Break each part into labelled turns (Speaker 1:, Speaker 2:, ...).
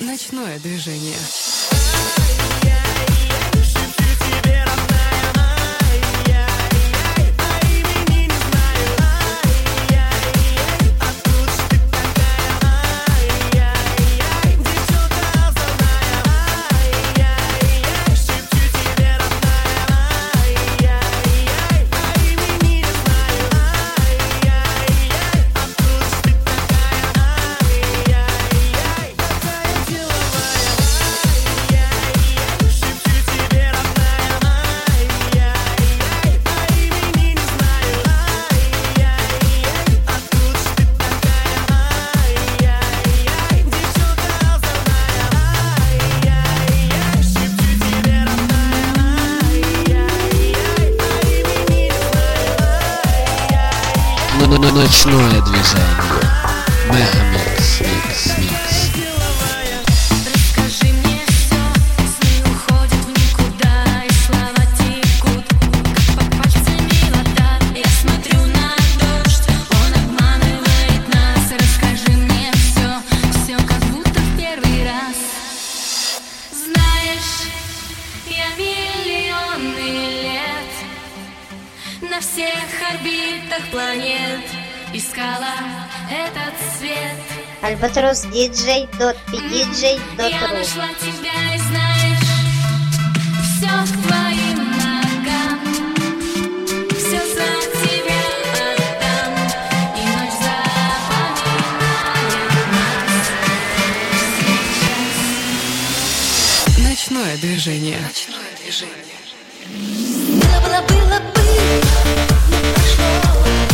Speaker 1: Ночное движение.
Speaker 2: Ночное движение. Мегамикс, микс, микс.
Speaker 3: Расскажи мне все, сны уходят в никуда, и слова текут, как по пальцами вода. Я смотрю на дождь, он обманывает нас. Расскажи мне все, все как будто в первый раз. Знаешь, я миллионы лет на всех орбитах планет искала этот свет.
Speaker 4: Альбатрос DJ.pdj.ru.
Speaker 3: Я нашла тебя и знаешь, все к твоим ногам, все за тебя отдам, и ночь запоминает нас сейчас.
Speaker 1: Ночное движение. Ночное движение.
Speaker 3: Было, было, не прошло.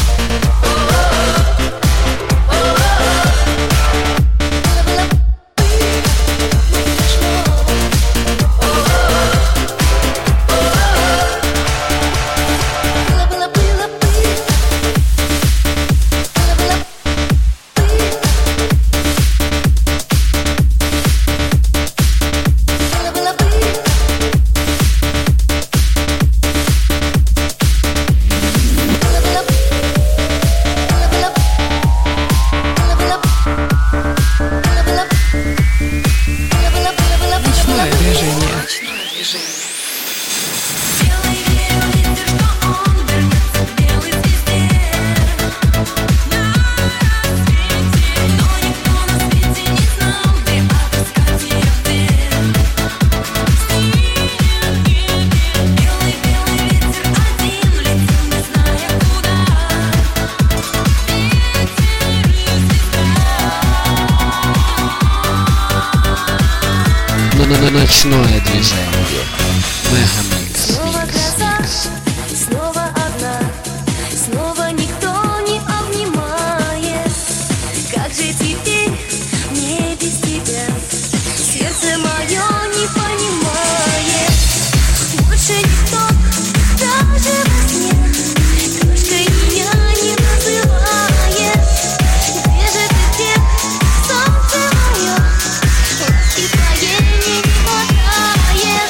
Speaker 2: Ночное движение. Мегамикс,
Speaker 3: Снова
Speaker 2: микс,
Speaker 3: гроза,
Speaker 2: микс.
Speaker 3: снова одна, снова никто не обнимает. Как же теперь мне без тебя? Сердце мое не понимает. Больше никто, даже во сне, крошкой меня не называет. Где же ты, где солнце мое? И твоей мне не хватает.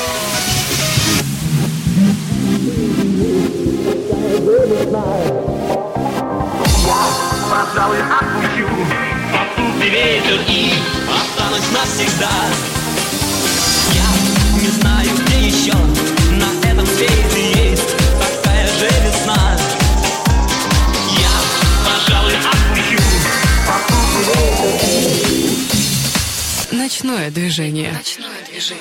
Speaker 5: Пожалуй, отпущу попутный ветер и останусь навсегда. Я не знаю, где еще на этом свете есть такая же весна. Я, пожалуй, отпущу попутный ветер.
Speaker 1: Ночное движение. Ночное движение.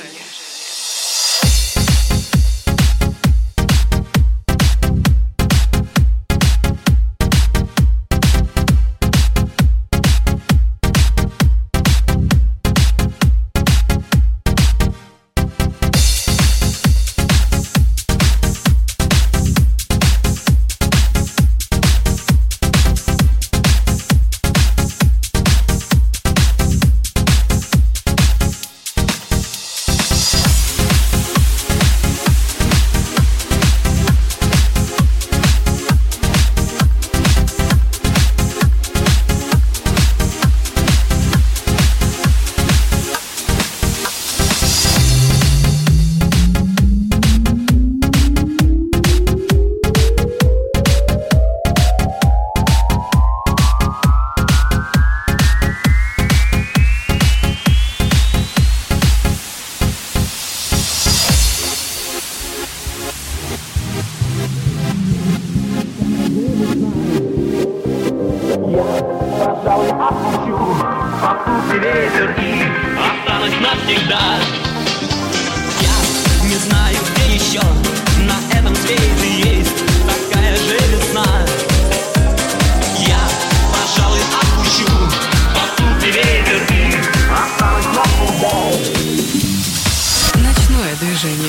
Speaker 5: ветер и останусь навсегда. Я не знаю, где еще на этом свете есть такая же весна. Я, пожалуй, отпущу попутный ветер и останусь навсегда.
Speaker 1: Ночное движение.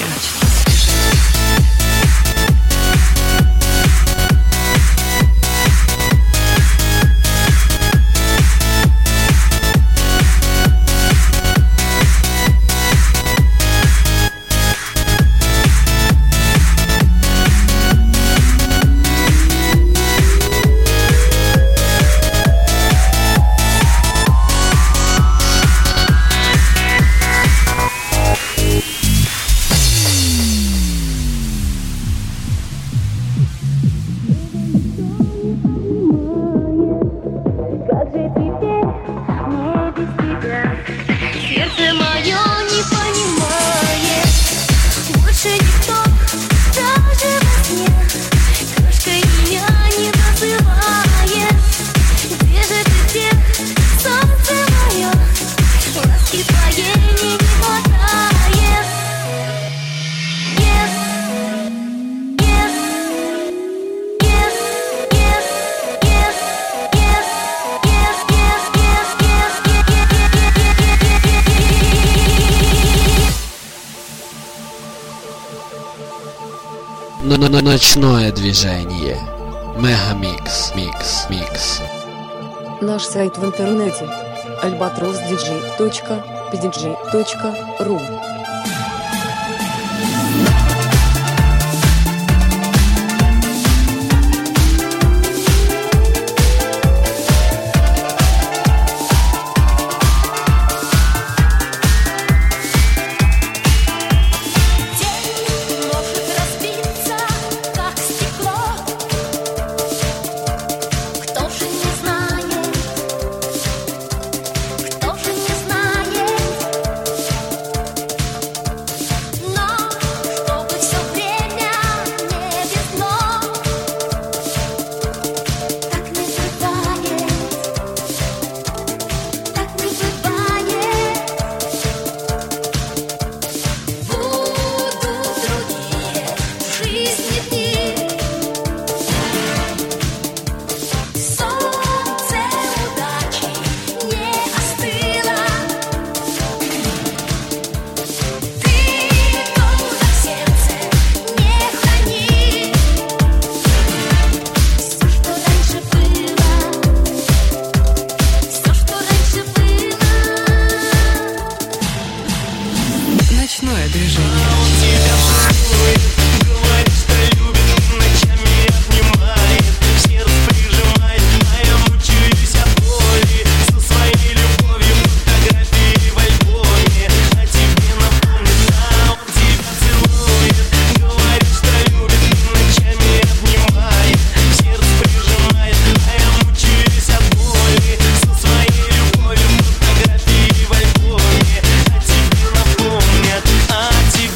Speaker 3: Как же теперь мне без тебя? Сердце мое не понимает. Больше никто, даже во сне, крошкой меня не называет. Где же ты, где, солнце мое? Ласки твоей мне не хватает. Yes, yes, yes, yes, yes,
Speaker 2: Ночное движение. Мегамикс, микс, микс.
Speaker 4: Наш сайт в интернете albatrosdj.pdj.ru.
Speaker 3: День может разбиться, как стекло. Кто же не знает? Кто же не знает? Но чтобы все время не везло, так не бывает, так не бывает. Будут другие в жизни дни. Солнце удачи не остыло. Ты долго в сердце не храни. Все, что раньше было, все, что раньше было.
Speaker 1: Ночное движение.
Speaker 5: А тебе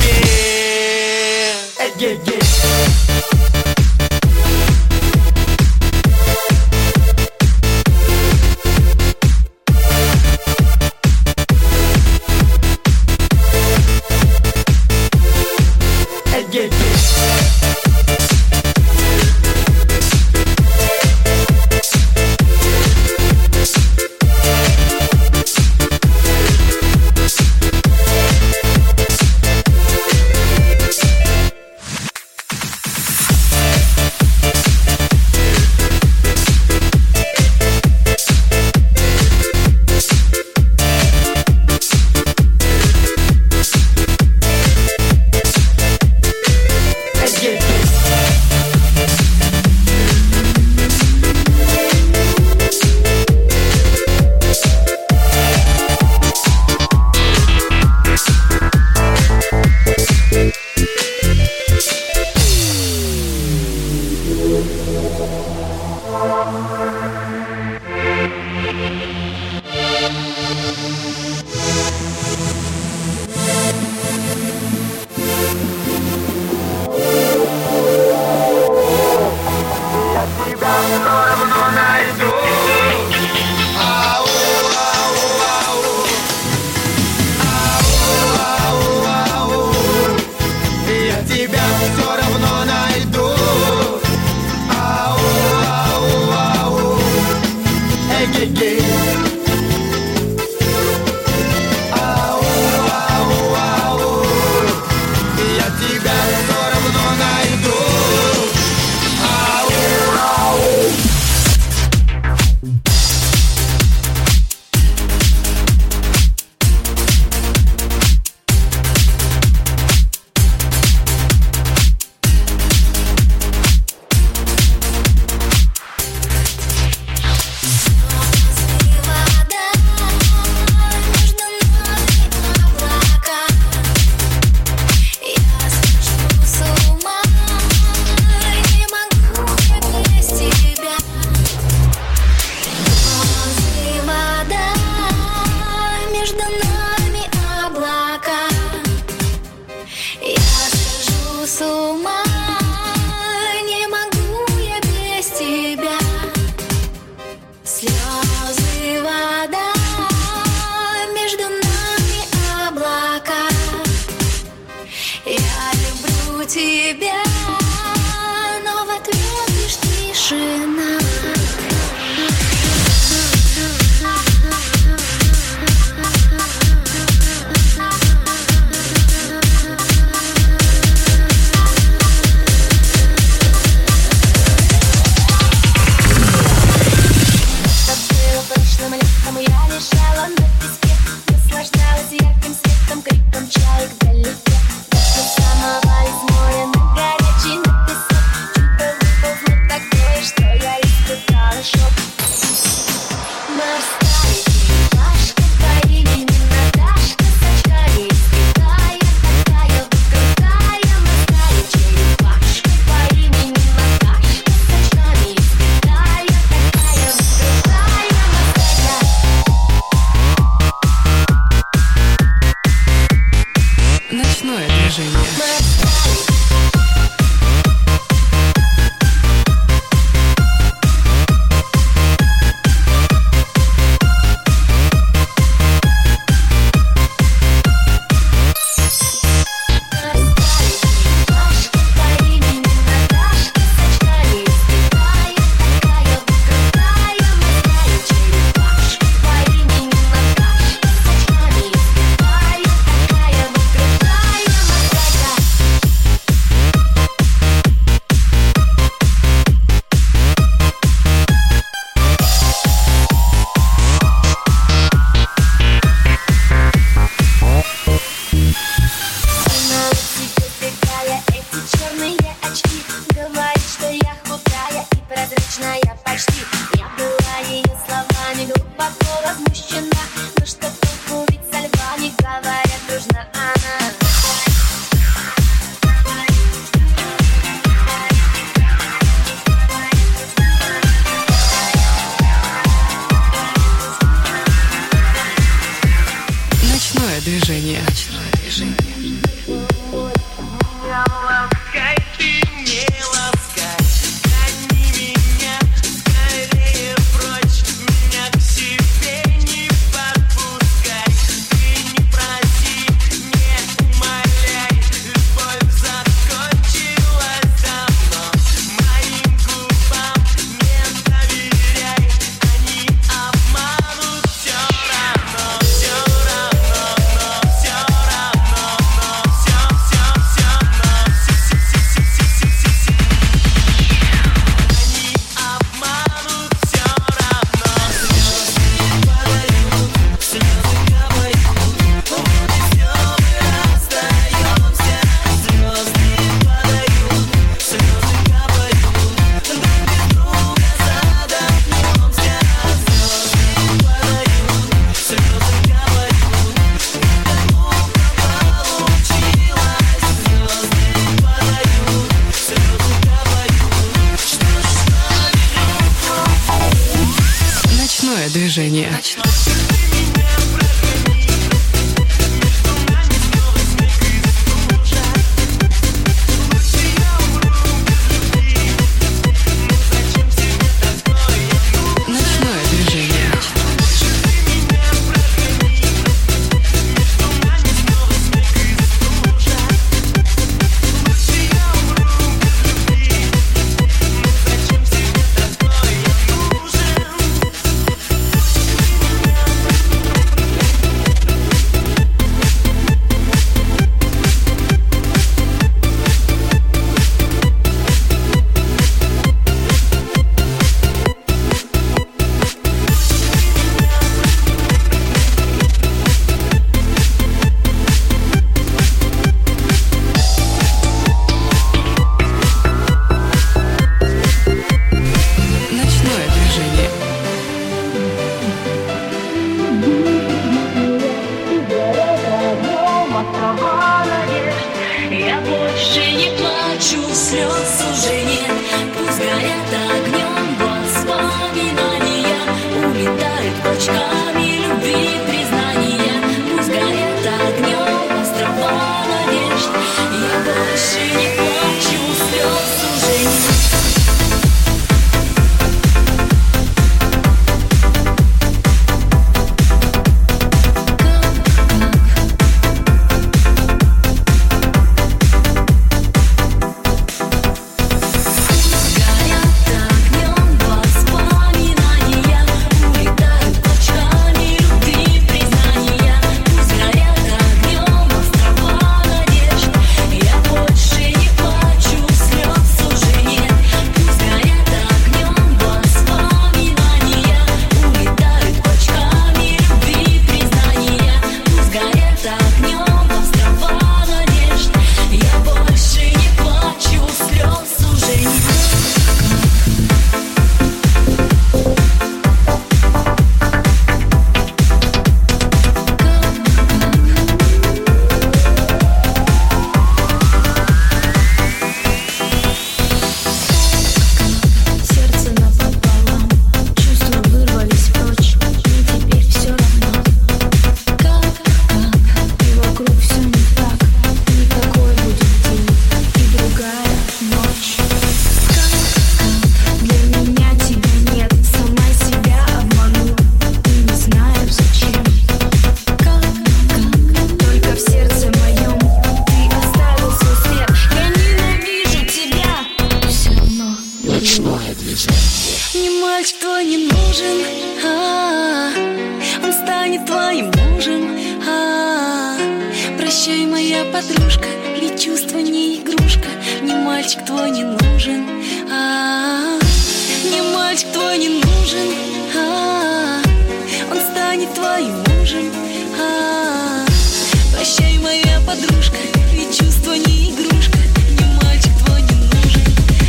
Speaker 3: тебя, но в ответ лишь тишина.
Speaker 6: Прошлым летом я лежала на песке, наслаждалась ярким светом, криком чаек вдалеке. До самого из моря на горячий на песок. Чудо выползло такое, что я испытала шок. Морская черепашка по имени Наташка с очками из Китая, такая вот крутая. Морская черепашка по имени Наташка с очками из Китая, такая вот крутая.
Speaker 1: Ночное движение.
Speaker 6: Почти я была ее словами глубоко возмущена. Но что толку, ведь со львами говорят дружно она.
Speaker 1: Ночное движение. Движение.
Speaker 3: мальчик твой не нужен, он станет твоим мужем. Прощай, моя подружка, ведь чувство не игрушка. Мне мальчик твой не нужен, мне мальчик твой не нужен, он станет твоим мужем. Прощай, моя подружка, ведь чувство не игрушка. Мне мальчик твой не нужен.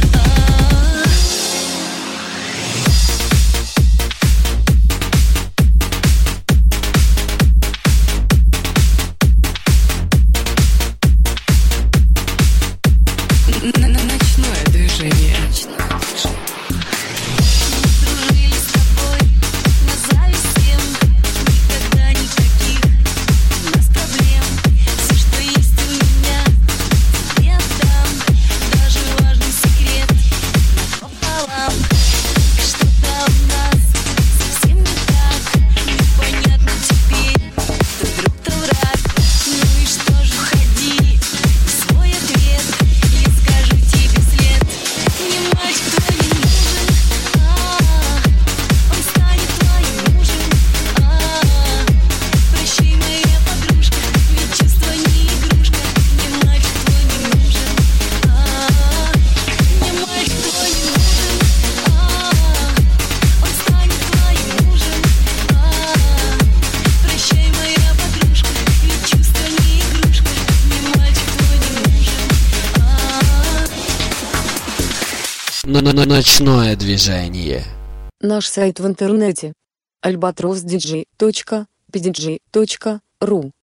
Speaker 1: Ночное движение.
Speaker 3: Дружили с тобой, на зависть всем. Никогда никаких у нас проблем. Все, что есть у меня, я отдам. Даже важный секрет напополам. Что-то у нас совсем не так. Непонятно теперь, то друг, то враг. Ну и что же, уходи в свой ответ. Я скажу тебе след. Мне мальчик твой не нужен, он станет твоим мужем. Прощай, моя подружка, ведь чувство не игрушка. Мне мальчик твой не нужен, мне мальчик твой не нужен, он станет твоим мужем. Прощай, моя подружка, ведь чувство не игрушка. Мне мальчик твой не нужен.
Speaker 2: Ночное движение.
Speaker 4: Наш сайт в интернете albatrosdj.pdj.ru